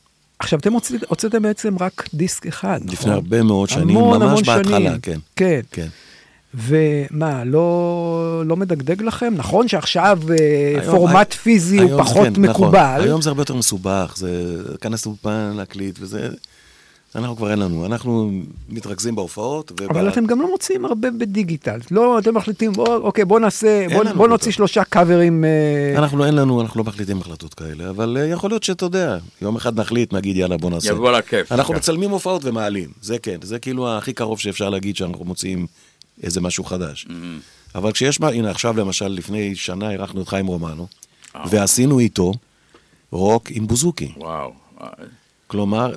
עכשיו, אתם הוצאתם בעצם רק דיסק אחד, נכון? לפני הרבה מאוד שנים, ממש בהתחלה, כן. כן. כן. ומה, לא מדגדג לכם? נכון שעכשיו פורמט פיזי הוא פחות מקובל. היום זה הרבה יותר מסובך, זה כנס לאופן, להקליט, וזה... אנחנו כבר אין לנו, אנחנו מתרכזים בהופעות. אבל אתם גם לא מוצאים הרבה בדיגיטל. לא, אתם מחליטים, אוקיי, בוא נעשה, בוא נוציא 3 קאברים. אנחנו לא מחליטים החלטות כאלה, אבל יכול להיות שאתה יודע, יום אחד נחליט, נגיד, יאללה, בוא נעשה. יבוא לכיף. אנחנו מצלמים הופעות ומעלים, זה כן, זה כאילו הכי קרוב שאפשר להגיד שאנחנו מוצאים איזה משהו חדש. אבל כשיש מה, הנה עכשיו למשל, לפני שנה אירחנו את חיים רומנו, ועשינו איתו רוק עם בוזוקי. וואו. כלומר,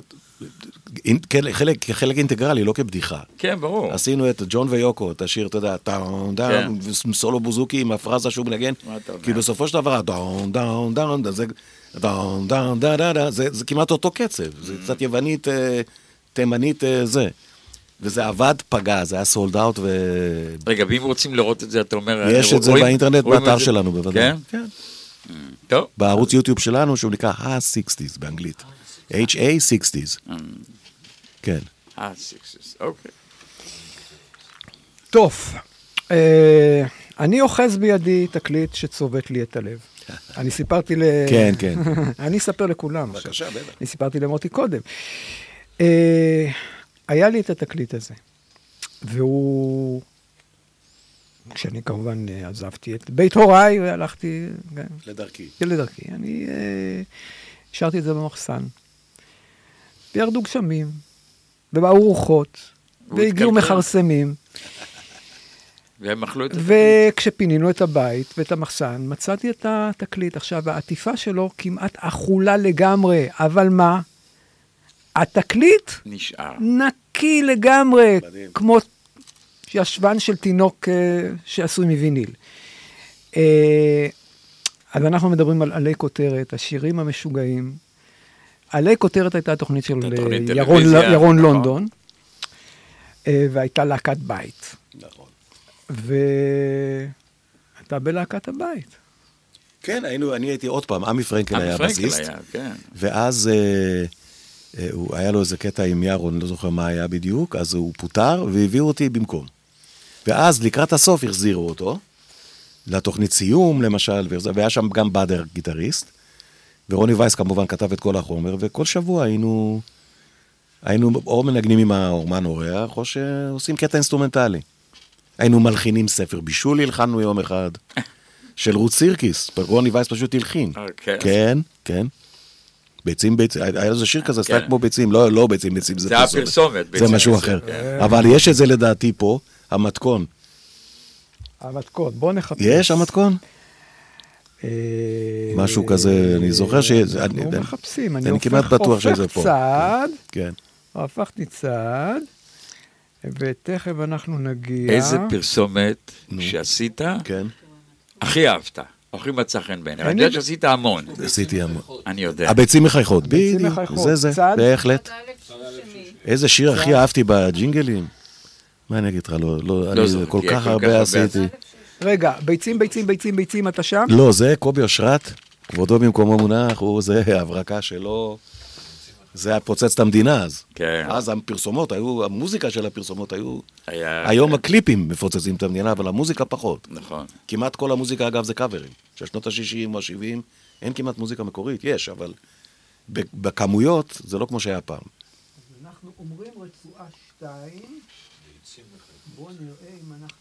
חלק אינטגרלי, לא כבדיחה. כן, ברור. עשינו את ג'ון ויוקו, את השיר, אתה יודע, טאון, דאון, סולו בוזוקי עם הפרזה שהוא מנגן, כי בסופו של דבר, דאון, דאון, דאון, דאון, דאון, דאון, זה כמעט אותו קצב, זה קצת יוונית, תימנית, זה. וזה עבד פגע, זה היה סולד אאוט ו... רגע, ואם רוצים לראות את זה, אתה אומר... יש את זה באינטרנט, באתר שלנו, בוודאי. כן? טוב. בערוץ יוטיוב שלנו, שהוא נקרא ה-60s באנגלית. HA60s. כן. ה-60s, אוקיי. טוב, אני אוחז בידי תקליט שצובט לי את הלב. אני סיפרתי כן, כן. אני אספר לכולם. בבקשה, בטח. אני סיפרתי למוטי קודם. היה לי את התקליט הזה, והוא... כשאני כמובן עזבתי את בית הוריי, והלכתי... לדרכי. לדרכי. אני השארתי את זה במחסן. וירדו גשמים, ובאו רוחות, והגיעו מחרסמים. והם אכלו את התקליט. וכשפינינו את הבית ואת המחסן, מצאתי את התקליט. עכשיו, העטיפה שלו כמעט אכולה לגמרי, אבל מה? התקליט נשאר. נקי לגמרי, מדהים. כמו ישבן של תינוק שעשוי מוויניל. אז אנחנו מדברים על עלי כותרת, השירים המשוגעים. עלי כותרת הייתה התוכנית של ירון לונדון, והייתה להקת בית. נכון. ואתה בלהקת הבית. כן, אני הייתי עוד פעם, עמי פרנקל היה בסיסט, כן. ואז היה לו איזה קטע עם ירון, לא זוכר מה היה בדיוק, אז הוא פוטר והביאו אותי במקום. ואז לקראת הסוף החזירו אותו, לתוכנית סיום למשל, והיה שם גם באדר גיטריסט, ורוני וייס כמובן כתב את כל החומר, וכל שבוע היינו או מנגנים עם האורמן אורח, או שעושים קטע אינסטרומנטלי. היינו מלחינים ספר בישול, הלחנו יום אחד, של רות סירקיס, רוני וייס פשוט הלחין. כן, כן. ביצים, היה איזה שיר כזה, סתם כמו ביצים, לא ביצים, זה הפרסומת. זה משהו אחר. אבל יש את זה לדעתי פה, המתכון. המתכון, בוא נחפש. יש המתכון? משהו כזה, אני זוכר לא מחפשים, אני כמעט בטוח שזה פה. הופך צעד, כן. הפכתי צעד, ותכף אנחנו נגיע... איזה פרסומת שעשית, הכי אהבת, הכי מצא חן בעיניי. אני יודע שעשית המון. עשיתי המון. אני יודע. הביצים מחייכות, בדיוק, זה, בהחלט. איזה שיר הכי אהבתי בג'ינגלים? מה אני אגיד לך, לא, אני כל כך הרבה עשיתי. רגע, ביצים, אתה שם? לא, זה קובי אושרת, כבודו במקומו מונח, זה הברקה שלו, זה היה פוצץ את המדינה אז. כן. אז הפרסומות היו, המוזיקה של הפרסומות היו, היום הקליפים מפוצצים את המדינה, אבל המוזיקה פחות. נכון. כמעט כל המוזיקה, אגב, זה קאברים. של שנות ה-60 או ה-70, אין כמעט מוזיקה מקורית, יש, אבל בכמויות זה לא כמו שהיה פעם. אז אנחנו אומרים רצועה 2, בואו נראה אם אנחנו...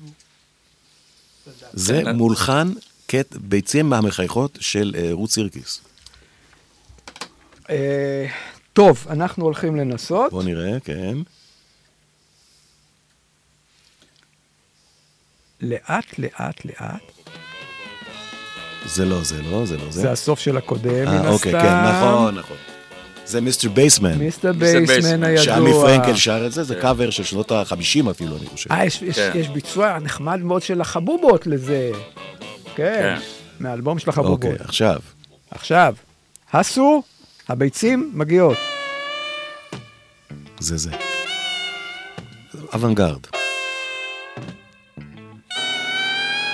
זה מולחן ביצים מהמחייכות של רות סירקיס. טוב, אנחנו הולכים לנסות. בוא נראה, כן. לאט. זה לא. זה הסוף של הקודם, מן הסתם. אוקיי, כן, נכון. זה מיסטר בייסמן. מיסטר בייסמן הידוע. שעמי פרנקל שר את זה, זה קאבר של שנות ה-50 אפילו, אני חושב. יש ביצוע נחמד מאוד של החבובות לזה. כן, מהאלבום של החבובות. אוקיי, עכשיו. הסו, הביצים מגיעות. זה. אוונגרד.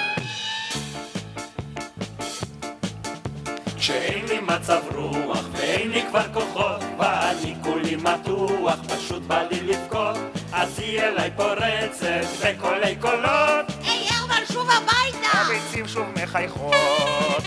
כשאין לי מצב רוח ואין לי כבר כוחות, ואני כולי מתוח, פשוט בא לי לבכות, אז היא אליי פורצת בקולי קולות. היי הרמן, שוב הביתה! הביצים שוב מחייכות.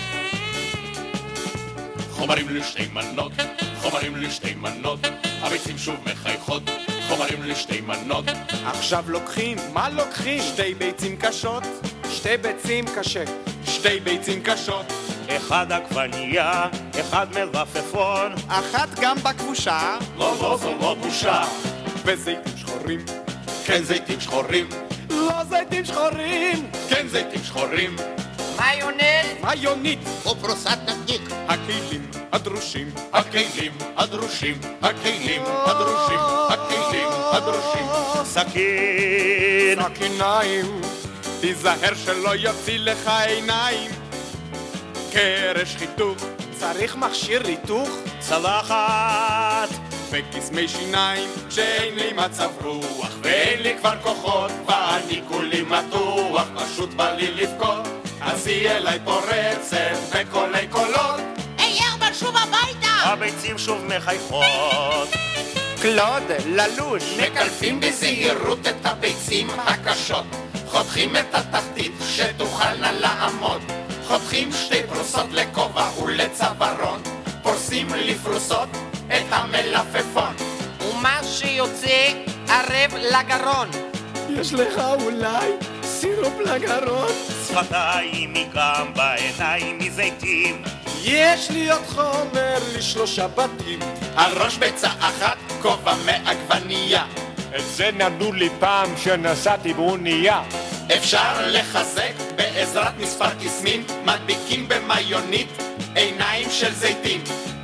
חומרים לשתי מנות, חומרים לשתי מנות, הביצים שוב מחייכות, חומרים לשתי מנות. עכשיו לוקחים, מה לוקחים? שתי ביצים קשות, שתי ביצים קשה, שתי ביצים קשות. אחד עגבנייה, אחד מלפפון, אחת גם בכבושה, לא זו לא בושה, וזיתים שחורים, כן זיתים שחורים, לא זיתים שחורים, כן זיתים שחורים, מיונז מיונית, או פרוסת נקניק. הכלים הדרושים, הכלים הדרושים, הכלים הדרושים, הכלים הדרושים. סכין, סכיניים, תיזהר שלא יוציא לך עיניים. קרש חיתוך, צריך מכשיר ריתוך, צלחת, וקסמי שיניים, שאין לי מצב רוח, ואין לי כבר כוחות, ואני כולי מתוח, פשוט בא לי לבכות, אז היא אליי פורצת בקולי קולות. היי הרמן, שוב הביתה! הביצים שוב מחייכות. קלוד, ללוש, מקלפים בזהירות את הביצים הקשות, חותכים את התחתית שתוכלנה לעמוד, חותכים שתי פרוסות לכובע ולצווארון, פורסים לפרוסות את המלפפון, ומה שיוצא ערב לגרון. יש לך אולי סירופ לגרון? שפתיים מגם בעיניים מזיתים, יש לי עוד חומר לשלושה בתים, על ראש ביצה אחת כובע מעגבנייה, את זה נתנו לי פעם שנסעתי באונייה. אפשר לחזק בעזרת מספר קסמים, מדביקים במיונית עיניים של זיתים.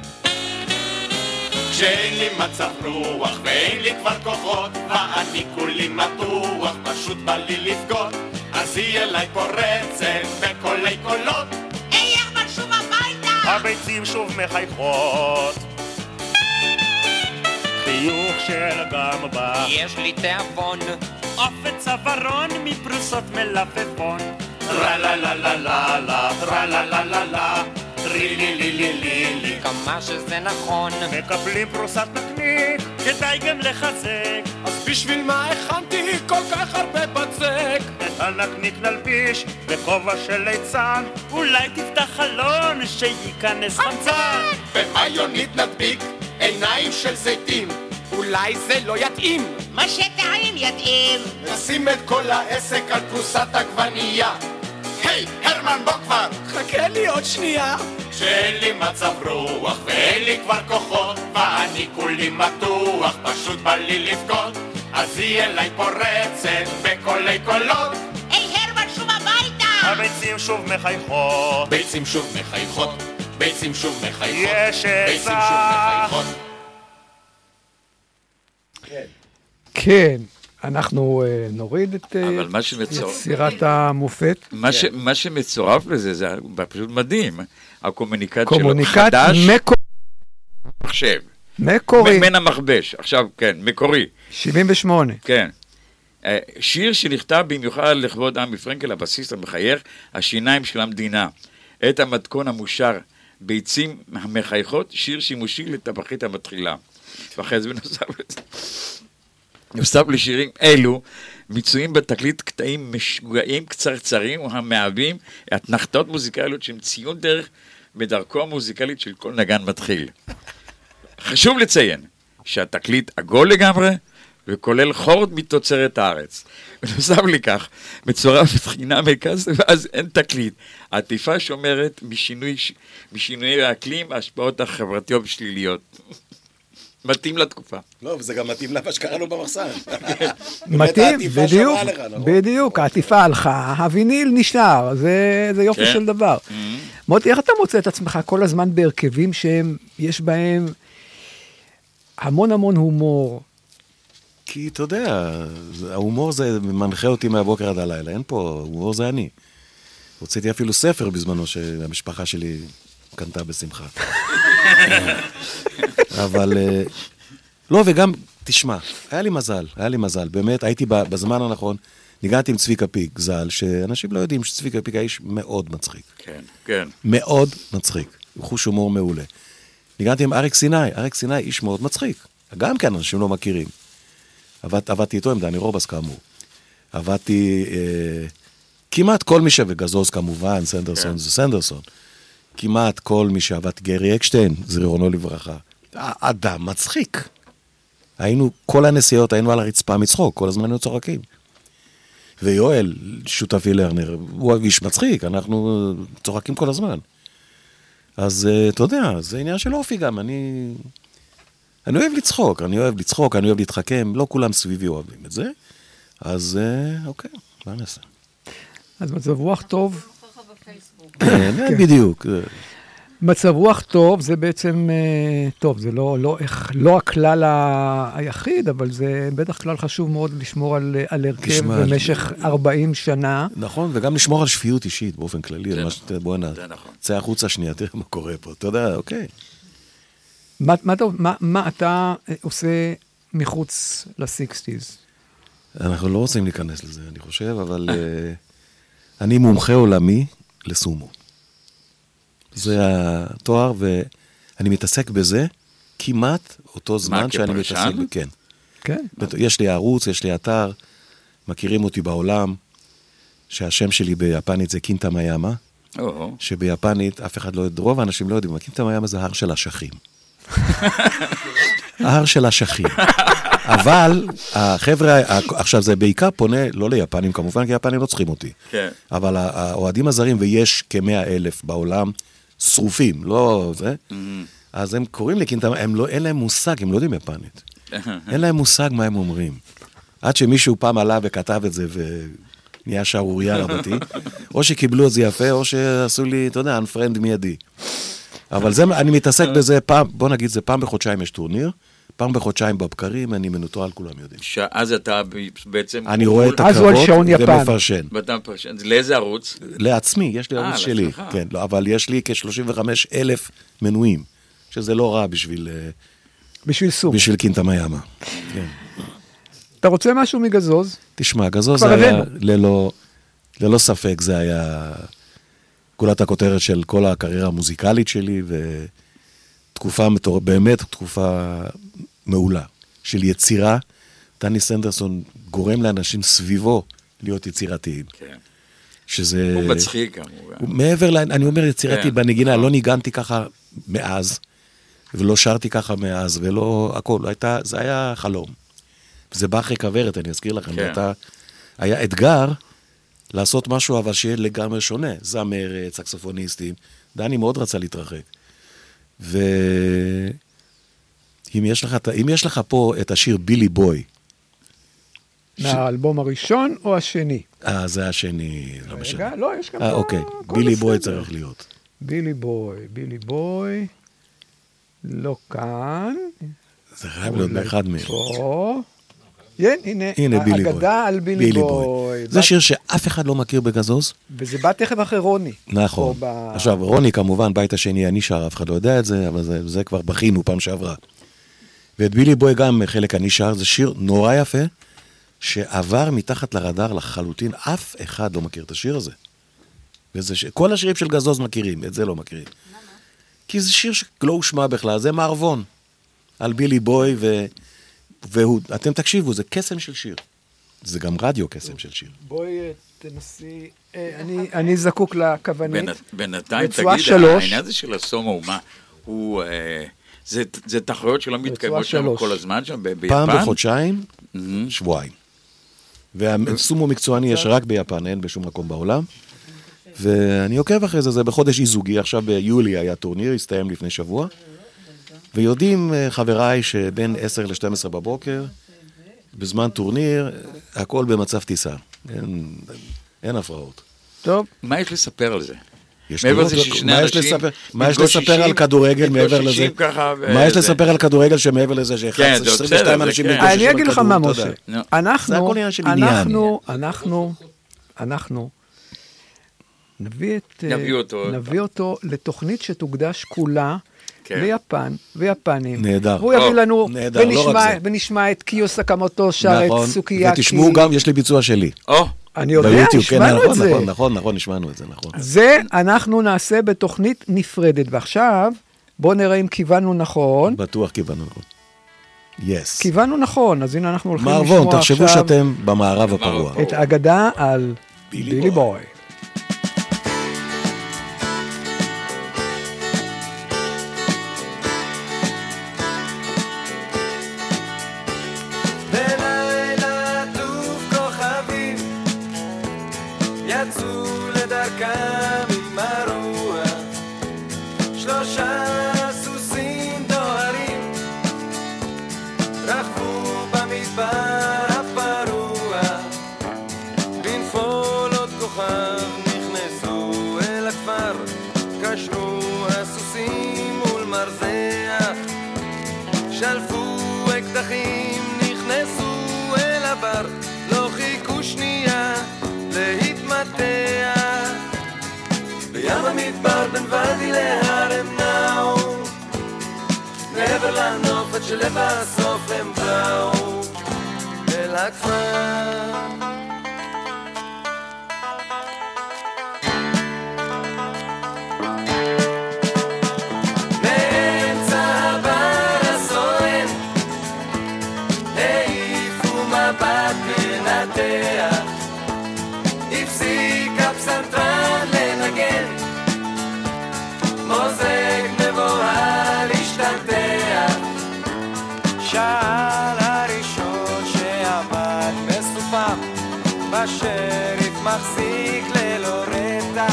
כשאין לי מצב רוח ואין לי כבר כוחות, ואני כולי מתוח, פשוט בא לי לבכות, אז היא אליי פורצת בקולי קולות. היי הרמן, שוב הביתה! הביצים שוב מחייכות. חיוך של גמבה, יש לי תיאבון, אופן צווארון מפרוסות מלפפון. טרה לה לה לה לה לה, טרה לה לה לה לה, טרי לי לי לי לי לי. כמה שזה נכון. מקבלים פרוסת נקניק, כדאי גם לחזק, אז בשביל מה הכנתי כל כך הרבה בצק? את הנקניק נלביש בכובע של ליצן, אולי תפתח חלון שייכנס חמצן. במיונית נדביק עיניים של זיתים, אולי זה לא יתאים. מה שטעים יתאים. נשים את כל העסק על פרוסת עגבנייה. היי, הרמן בוא כבר! חכה לי עוד שנייה. שאין לי מצב רוח ואין לי כבר כוחות, ואני כולי מתוח, פשוט בא לי לבכות, אז היא אליי פורצת בקולי קולות. היי הרמן, שוב הביתה! הביצים שוב מחייכות. ביצים שוב מחייכות, ביצים שוב מחייכות, יש ביצים שוב עצה. מחייכות. כן, אנחנו נוריד את אבל מה שמצורף, יצירת המופת. מה שמצורף לזה, זה פשוט מדהים. הקומוניקט שלו קומוניקט חדש, מחשב. מקורי. מן המכבש, עכשיו, כן, מקורי. 78. כן. שיר שנכתב במיוחד לכבוד עמי פרנקל, הבסיס המחייך, השיניים של המדינה. את המתכון המושר, ביצים המחייכות, שיר שימושי לטבחית המתחילה. ואחרי זה נוסף לשירים אלו, מצויים בתקליט קטעים משוגעים קצרצרים המהווים אתנחתות מוזיקליות שהם ציון דרך בדרכו המוזיקלית של כל נגן מתחיל. חשוב לציין שהתקליט עגול לגמרי וכולל חורד מתוצרת הארץ. ונוסף לכך, מצורף בתחינה מרכז ואז אין תקליט. העטיפה שומרת משינויי האקלים, ההשפעות החברתיות שליליות. מתאים לתקופה. לא, וזה גם מתאים למה שקראנו במחסן. מתאים, בדיוק, בדיוק, העטיפה הלכה, הוויניל נשאר, זה יופי של דבר. מוטי, איך אתה מוצא את עצמך כל הזמן בהרכבים שהם, יש בהם המון המון הומור? כי אתה יודע, ההומור זה מנחה אותי מהבוקר עד הלילה, אין פה, הומור זה אני. הוצאתי אפילו ספר בזמנו שהמשפחה שלי קנתה בשמחה. אבל, לא, וגם, תשמע, היה לי מזל, באמת, הייתי בזמן הנכון, ניגעתי עם צביקה פיק, ז"ל, שאנשים לא יודעים שצביקה פיק האיש מאוד מצחיק. כן, כן. מאוד מצחיק, חוש הומור מעולה. ניגנתי עם אריק סיני, אריק סיני איש מאוד מצחיק, גם כן אנשים לא מכירים. עבדתי איתו עם דני רובס כאמור. עבדתי כמעט כל מי וגזוז כמובן, סנדרסון זה סנדרסון. כמעט כל מי שעבד, גרי אקשטיין, זיכרונו לברכה. אדם מצחיק. היינו, כל הנסיעות, היינו על הרצפה מצחוק, כל הזמן היינו צוחקים. ויואל, שותפי לרנר, הוא איש מצחיק, אנחנו צוחקים כל הזמן. אז אתה יודע, זה עניין של אופי גם, אני אוהב לצחוק, אני אוהב להתחכם, לא כולם סביבי אוהבים את זה, אז אוקיי, מה נעשה? אז מצב רוח טוב. כן, בדיוק. מצב רוח טוב זה בעצם, טוב, זה לא הכלל היחיד, אבל זה בטח כלל חשוב מאוד לשמור על הרכב במשך 40 שנה. נכון, וגם לשמור על שפיות אישית באופן כללי. בוא נצא החוצה שנייה, תראה מה קורה פה. אתה יודע, אוקיי. מה אתה עושה מחוץ ל-60s? אנחנו לא רוצים להיכנס לזה, אני חושב, אבל אני מומחה עולמי לסומו. זה התואר, ואני מתעסק בזה כמעט אותו זמן שאני מתעסק. כן. כן. יש לי ערוץ, יש לי אתר, מכירים אותי בעולם, שהשם שלי ביפנית זה קינטה מיאמה, שביפנית אף אחד לא יודע, רוב האנשים לא יודעים, קינטה מיאמה זה הר של אשכים. ההר של אשכים. אבל החבר'ה, עכשיו זה בעיקר פונה, לא ליפנים כמובן, כי יפנים לא צריכים אותי. כן. אבל האוהדים הזרים, ויש כ100,000 בעולם, שרופים, לא זה, אז הם קוראים לי קינטה, אין להם מושג, הם לא יודעים יפנית. אין להם מושג מה הם אומרים. עד שמישהו פעם עלה וכתב את זה, ונהיה שערוריה רבתי, או שקיבלו את זה יפה, או שעשו לי, אתה יודע, unfriend מיידי. אבל זה, אני מתעסק בזה פעם, בוא נגיד, זה פעם בחודשיים יש טורניר, פעם בחודשיים בבקרים, אני מנוטרל, כולם יודעים. אז אתה בעצם... אני רואה את הקרבות ומפרשן. ואתה מפרשן. לאיזה ערוץ? לעצמי, יש לי ערוץ שלי. כן, אבל יש לי כ-35,000 מנויים, שזה לא רע בשביל... בשביל סום. בשביל קינטה מיאמה. כן. אתה רוצה משהו מגזוז? תשמע, גזוז זה היה ללא ספק, זה היה גולת הכותרת של כל הקריירה המוזיקלית שלי, ותקופה באמת תקופה מעולה של יצירה. דני סנדרסון גורם לאנשים סביבו להיות יצירתיים. כן. שזה... הוא מצחיק גם. מעבר, אני אומר יצירתי בנגינה, לא ניגנתי ככה מאז, ולא שרתי ככה מאז, ולא הכל, זה היה חלום. וזה בא אחרי כברת, אני אזכיר לכם, היה אתגר לעשות משהו, אבל שיהיה לגמרי שונה. זמרת, סקסופוניסטים, דני מאוד רצה להתרחק. ואם יש לך פה את השיר בילי בוי. מהאלבום הראשון או השני? זה השני, לא משנה. רגע, לא, יש גם... אוקיי, בילי בוי צריך להיות. בילי בוי, לא כאן. זה חייב להיות באחד מהם. הנה בילי בוי. אגדה על בילי בוי. זה שיר שאף אחד לא מכיר בגזוז. וזה בא תכף אחרי רוני. נכון. עכשיו, רוני כמובן, בית השני, אני שר, אף אחד לא יודע את זה, אבל זה כבר בכינו פעם שעברה. ואת בילי בוי גם חלק אני שר, זה שיר נורא יפה, שעבר מתחת לרדאר לחלוטין, אף אחד לא מכיר את השיר הזה. כל השירים של גזוז מכירים, את זה לא מכירים. כי זה שיר שלא הושמע בכלל, זה מערבון. על בילי בוי, ואתם תקשיבו, זה קסם של שיר. זה גם רדיו קסם של שיר. בואי תנסי, אני זקוק לכוונית. בינתיים תגיד, העניין הזה של הסומו, הוא, זה תחרויות שלא מתקיימות שם כל הזמן שם ביפן? פעם בחודשיים, שבועיים. והסומו מקצועני יש רק ביפן, אין בשום מקום בעולם. ואני עוקב אחרי זה, זה בחודש איזוגי, עכשיו ביולי היה טורניר, הסתיים לפני שבוע. ויודעים חבריי שבין 10 ל-12 בבוקר, בזמן טורניר, הכל במצב טיסה. אין הפרעות. טוב. מה יש לספר על זה? מה יש לספר על כדורגל מעבר לזה? מה יש לספר על כדורגל שמעבר לזה ש-22 אנשים מתגוששים? אני אגיד לך מה, משה. זה הכל עניין של עניין. אנחנו נביא אותו לתוכנית שתוקדש כולה ליפן ויפנים. נהדר. והוא יביא לנו, ונשמע את קיו סקמוטו שר את סוקיאקי. ותשמעו גם, יש לי ביצוע שלי. אני יודע, נשמענו את זה. נכון, נשמענו את זה, נכון. זה אנחנו נעשה בתוכנית נפרדת. ועכשיו, בואו נראה אם כיוונו נכון. בטוח כיוונו נכון. יס. כיוונו נכון, אז הנה אנחנו הולכים לשמוע מערבון, עכשיו... תחשבו שאתם במערב הפרוע. את האגדה על בילי בוי. בלילה טוב כוכבים יצאו לדרכם עם הרוח, 3 סוסים דוהרים רכבו במדבר הפרוע, בנפול עוד כוכב נכנסו אל הכפר, קשרו הסוסים מול מרזח, שלפו אקדחים, נכנסו אל הבר, לא חיכו שנייה להתמתח. בים המדבר בין ואדי להר הם נעו, מעבר לנוף עד שלבסוף הם באו אל הכפר. הפסיק הפסנתרן לנגן, מוזג מבוהל השתלטח, שאל הראשון שעמד מסופם בשריף מחזיק ללורטה,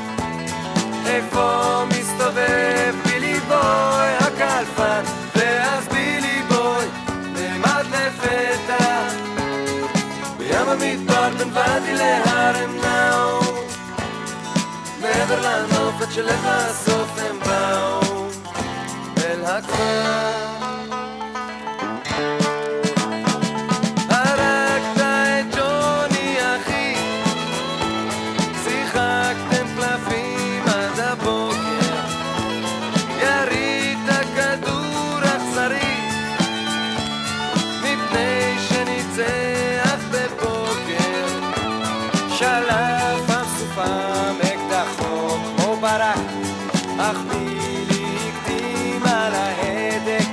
איפה מסתובב בילי בוי הקלפן, ואז בילי בוי נעמד לפתע. בים המדבר בין ואדי להר הם נעו, מעבר לנוף עד שלבסוף הם באו אל הכפר. הרגת את ג'וני אחי, שיחקתם קלפים עד הבוקר, ירית כדור אכזרי מפני שניצח בבוקר, שלף המסופם אקדחו כמו ברק, אך בילי הקדים על ההדק,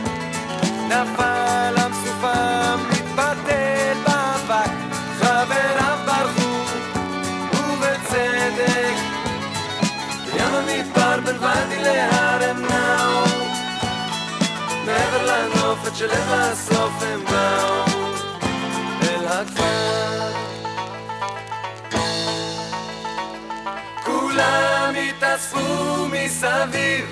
נפל המסופם מתבטל באבק, חבריו ברחו ובצדק. בים המדבר בין ואדי להר הם נעו, מעבר לנוף עד שלבסוף הם באו אל הכפר. כולם התאספו מסביב.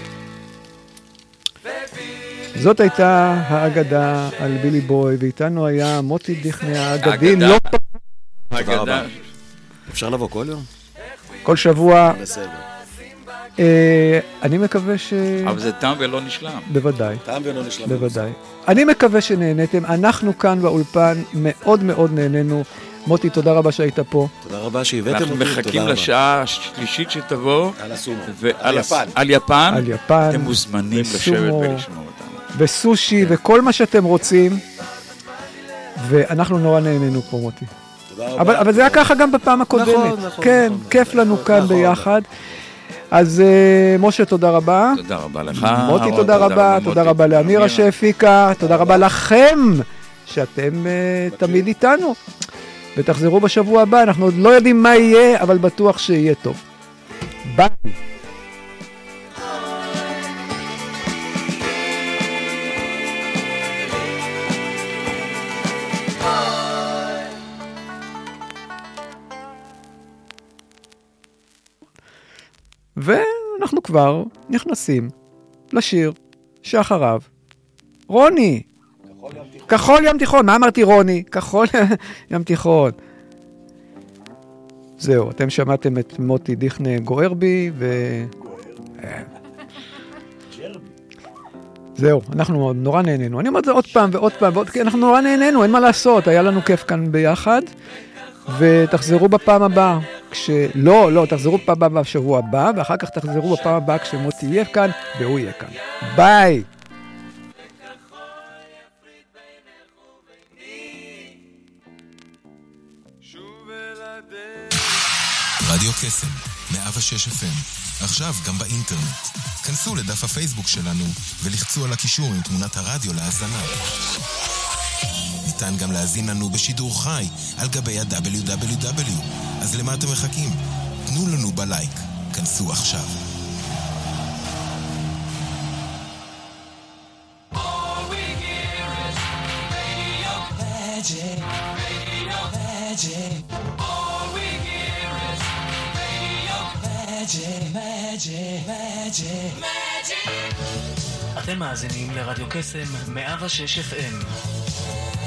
זאת הייתה האגדה על בילי בוי, ואיתנו היה מוטי דיכנה האגדי. לא האגדה. אפשר לבוא כל יום? כל שבוע. בסדר. אני מקווה ש... אבל זה תם ולא נשלם. בוודאי. תם ולא נשלם. בוודאי. אני מקווה שנהניתם. אנחנו כאן באולפן מאוד מאוד נהנינו. מוטי, תודה רבה שהיית פה. תודה רבה שהבאתם אותי. אנחנו מחכים לשעה השלישית שתבוא. על הסומו. על יפן. על יפן. אתם מוזמנים לשבת ולשמוע אותנו. וסושי וכל מה שאתם רוצים. ואנחנו נורא נהנינו פה, מוטי. תודה רבה. אבל זה היה ככה גם בפעם הקודמת. נכון. כן, כיף לנו כאן ביחד. אז משה, תודה רבה. תודה רבה לך. מוטי, תודה רבה. תודה רבה לאמירה שהפיקה. תודה רבה לכם שאתם תמיד איתנו. ותחזרו בשבוע הבא. אנחנו עוד לא יודעים מה יהיה, אבל בטוח שיהיה טוב. ביי. ואנחנו כבר נכנסים לשיר שאחריו. רוני! כחול ים תיכון. מה אמרתי רוני? כחול ים תיכון. זהו, אתם שמעתם את מוטי דיכנה גוער בי זהו, אנחנו נורא נהנינו. אני אומר את זה עוד פעם ועוד פעם ועוד, כי אנחנו נורא נהנינו, אין מה לעשות. היה לנו כיף כאן ביחד. ותחזרו בפעם הבאה, תחזרו בפעם הבאה בשבוע הבא, ואחר כך תחזרו בפעם הבאה כשמוטי יהיה כאן, והוא יהיה כאן. ביי! רדיו קסם, 106 FM. עכשיו גם באינטרנט. כנסו לדף הפייסבוק שלנו ולחצו על הקישור עם תמונת הרדיו להאזנה. ניתן גם להזין לנו בשידור חי על גבי ה-www. אז למה אתם מחכים? תנו לנו בלייק. כנסו עכשיו. אתם מאזינים לרדיו קסם 106 FM.